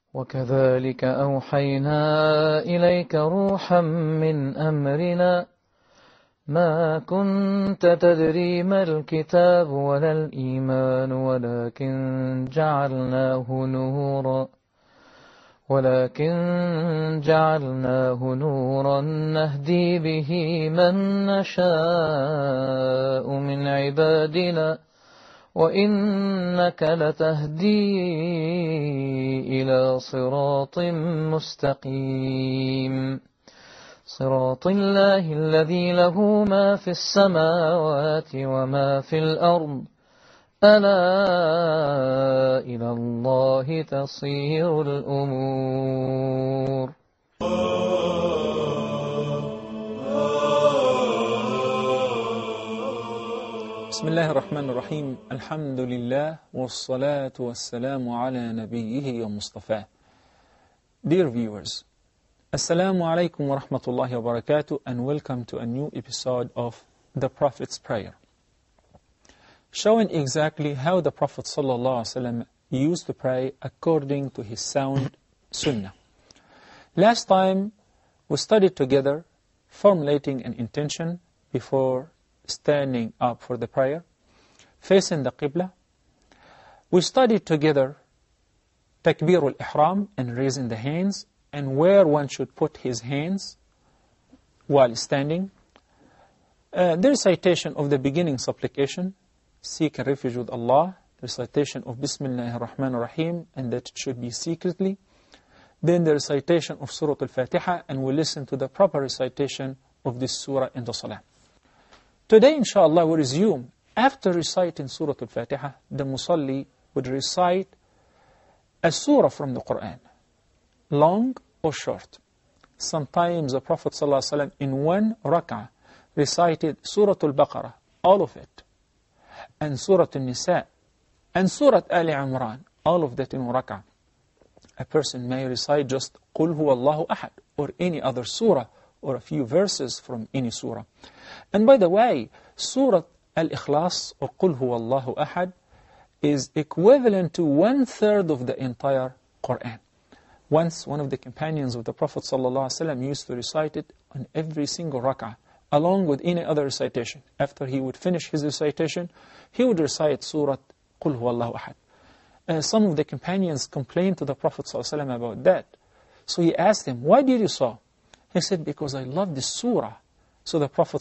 وكذلك أوحينا إليك روحا من أمرنا ما كنت تدري ما الكتاب ولا الإيمان ولكن جعلناه نورا نهدي به من نشاء من عبادنا وإنك لتهدي إلى صراط مستقيم صراط الله الذي له ما في السماوات وما في الأرض ألا إلى الله تصير الأمور. بسم الله الرحمن الرحيم. الحمد لله والصلاة والسلام على نبيه ومصطفاه. Dear viewers, Assalamu alaikum wa rahmatullahi wa barakatuh, and welcome to a new episode of The Prophet's Prayer, showing exactly how the Prophet ﷺ used to pray according to his sound sunnah. Last time we studied together formulating an intention before standing up for the prayer, facing the Qibla. We studied together Takbir al-Ihram and raising the hands, and where one should put his hands while standing. The recitation of the beginning supplication, seek refuge with Allah, recitation of Bismillahir Rahmanir Rahim, and that it should be secretly. Then the recitation of Surah Al-Fatiha, and we listen to the proper recitation of this surah in the Salah. Today, inshallah, we resume. After reciting Surah Al-Fatiha, the Musalli would recite a surah from the Quran, long or short. Sometimes the Prophet ﷺ in one rak'ah recited Surah Al-Baqarah, all of it, and Surah Al-Nisa, and Surah Ali Imran, all of that in one rak'ah. A person may recite just Qul Huwallahu Ahad, or any other surah, or a few verses from any surah. And by the way, Surah Al-Ikhlas, or Qul Huwallahu Ahad, is equivalent to 1/3 of the entire Quran. Once, one of the companions of the Prophet ﷺ used to recite it on every single rak'ah, along with any other recitation. After he would finish his recitation, he would recite Surah Qul Huwallahu Ahad. Some of the companions complained to the Prophet ﷺ about that. So he asked him, why did you so? He said, because I love this surah. So the Prophet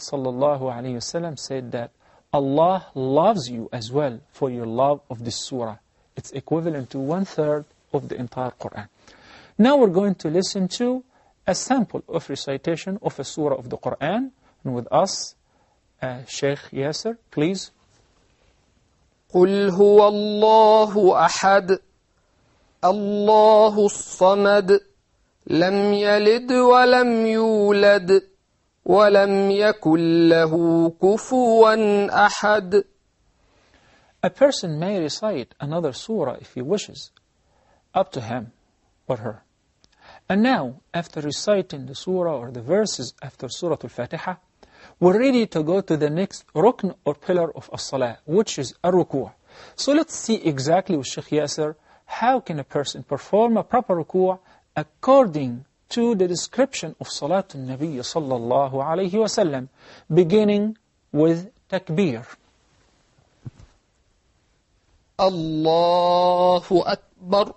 ﷺ said that Allah loves you as well for your love of this surah. It's equivalent to 1/3 of the entire Quran. Now we're going to listen to a sample of recitation of a surah of the Quran. And with us, Sheikh Yasser, please. قُلْ هُوَ اللَّهُ أَحَدٌ اللَّهُ الصَّمَدُ لَمْ يَلِدْ وَلَمْ يُولَدْ وَلَمْ يَكُنْ لَهُ كُفُوًا أَحَدٌ. A person may recite another surah if he wishes, up to him or her. And now, after reciting the surah or the verses after Surah Al-Fatiha, we're ready to go to the next rukn or pillar of as-salah, which is ar-ruku'. So let's see exactly with Sheikh Yasser, how can a person perform a proper ruku' according to the description of Salatul Nabi sallallahu alayhi wa sallam, beginning with takbir. Allahu Akbar.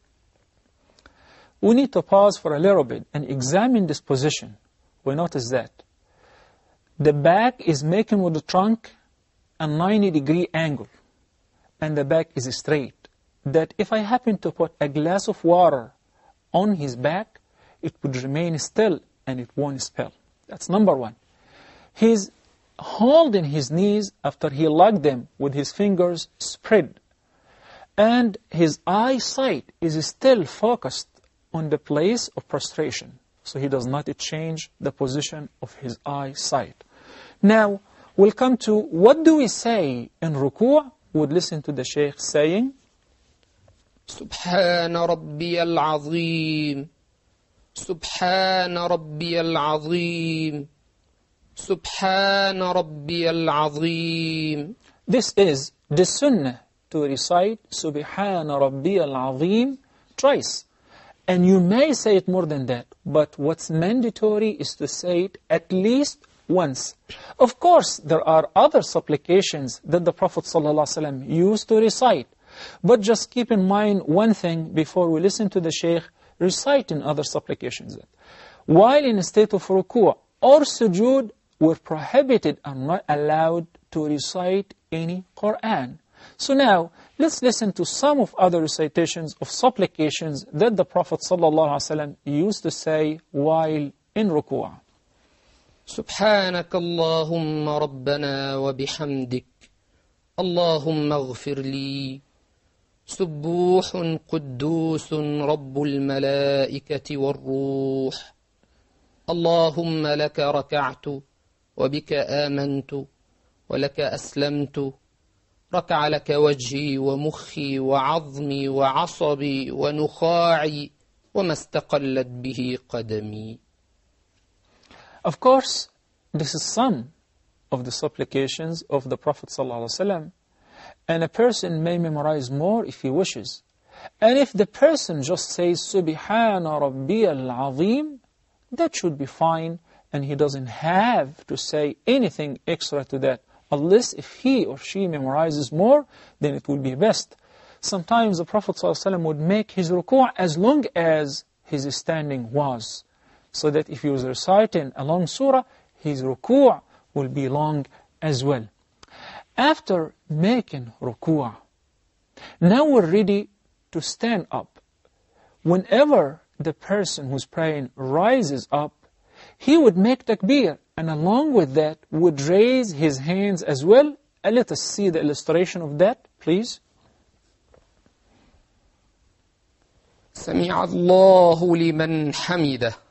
We need to pause for a little bit and examine this position. We notice that the back is making with the trunk a 90-degree angle, and the back is straight. That if I happen to put a glass of water on his back, it would remain still and it won't spill. That's number one. He's holding his knees after he locked them with his fingers spread, and his eyesight is still focused on the place of prostration. So he does not change the position of his eyesight. Now, we'll come to what do we say in ruku'? We'll listen to the Shaykh saying, Subhana Rabbiyal Azim. Subhana Rabbiyal Azim. Subhana Rabbiyal Azim. This is the sunnah to recite Subhana Rabbiyal Azim twice. And you may say it more than that, but what's mandatory is to say it at least once. Of course, there are other supplications that the Prophet ﷺ used to recite. But just keep in mind one thing before we listen to the Shaykh reciting other supplications. While in a state of ruku' or sujood, we're prohibited and not allowed to recite any Qur'an. So now, let's listen to some of other recitations of supplications that the Prophet ﷺ used to say while in ruku'. سبحانك اللهم ربنا وبحمدك اللهم اغفر لي سبوح قدوس رب الملائكة والروح اللهم لك ركعت وبك آمنت ولك أسلمت ركع لك وجهي ومخي وعظمي وعصبي ونخاعي وما استقلت به قدمي. Of course, this is some of the supplications of the Prophet ﷺ, and a person may memorize more if he wishes. And if the person just says, Subhana Rabbiyal Azim, that should be fine, and he doesn't have to say anything extra to that. Unless if he or she memorizes more, then it would be best. Sometimes the Prophet ﷺ would make his ruku' as long as his standing was, so that if he was reciting a long surah, his ruku' will be long as well. After making ruku', now we're ready to stand up. Whenever the person who's praying rises up, he would make takbir, and along with that would raise his hands as well. And let us see the illustration of that, please. سمع الله لمن حمده